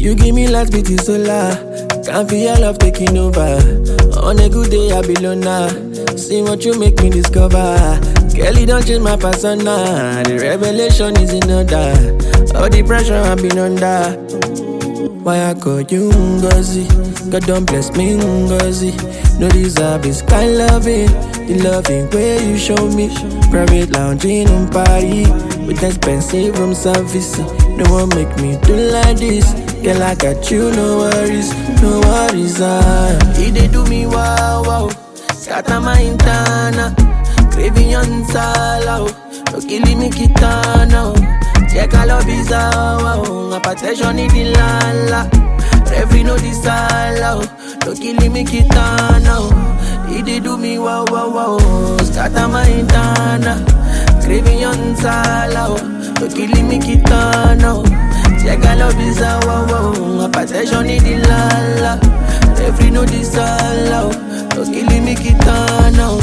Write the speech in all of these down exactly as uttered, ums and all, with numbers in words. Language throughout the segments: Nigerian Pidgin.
You give me last beat is solar. Can't feel your love taking over. On a good day I be loner. See what you make me discover. Kelly don't change my persona. The revelation is in order. All the pressure I've been under. Why I call you Ngozi? God don't bless me Ngozi. No deserve this kind loving. The loving way you show me. Private lounging on Paris with expensive room service. No one make me do like this. Girl, I got you, no worries, no worries. Ah, he they do me wow wow. Scatter my intana, craving on sala. No killing me kitana. Check all of his wow. My protection in the lala. Every no disala. No killing me kitana. He they do me wow wow wow. Scatter my intana, craving on sala. No killing me kitana. Check all of his wow wow. My protection in the lala. Every no disala. No killing me kitana.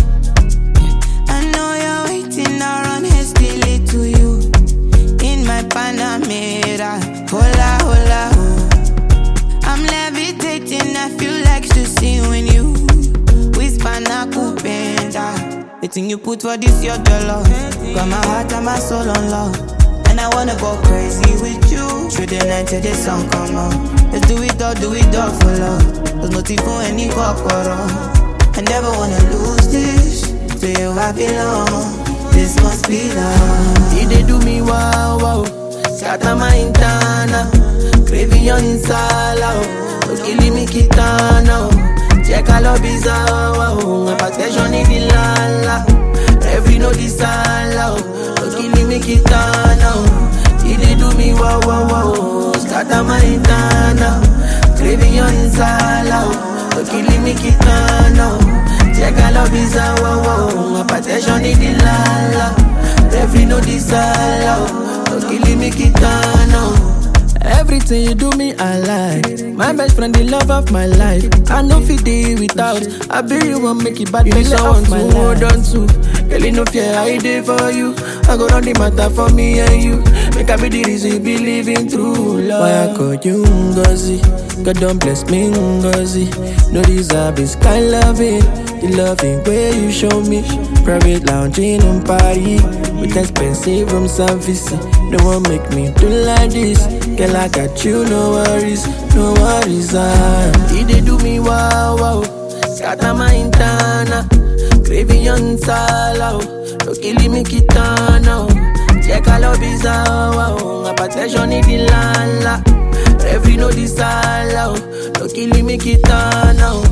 I know you're waiting around hastily to you. In my Panamera, hola hola ho. I'm levitating, I feel like to see when you whisper na kupenda. The thing you put for this your dollar. Got my heart and my soul on love. And I wanna go crazy with you. Through the night till the sun come out. Let's do it all, do it all for love. There's no tea for any corporal. I never wanna lose this. To you I belong. This must be love. He they do me wow wow. Scatter my intana, craving on sala. No killing me kitana. Check all of his wow. My protection in the lala. Every no disala. No killing me kitana. He they do me wow wow wow. Scatter my intana, craving on sala. No killing me kitana. Check all of his wow wow. My protection in the lala. Every no disala. No killing me kitana. Everything you do me, I like. My best friend, the love of my life. I know fit day without. I be you won't make it bad. You make off my hold on to. Girl, you no fear, I day for you. I go run the matter for me and you. Make I be the reason you be living through love. Why I call you Ngozi? God don't bless me Ngozi. No deserve this kind loving. The loving way you show me. Private lounging on Paris with expensive room service. No one make me do like this. Girl, I got you, no worries, no worries. Ah, he they do me wow wow. Scatter my intana, craving on sala. No killing me kitana. Check all of his wow. My protection in the lala. Every no disala. No killing me kitana.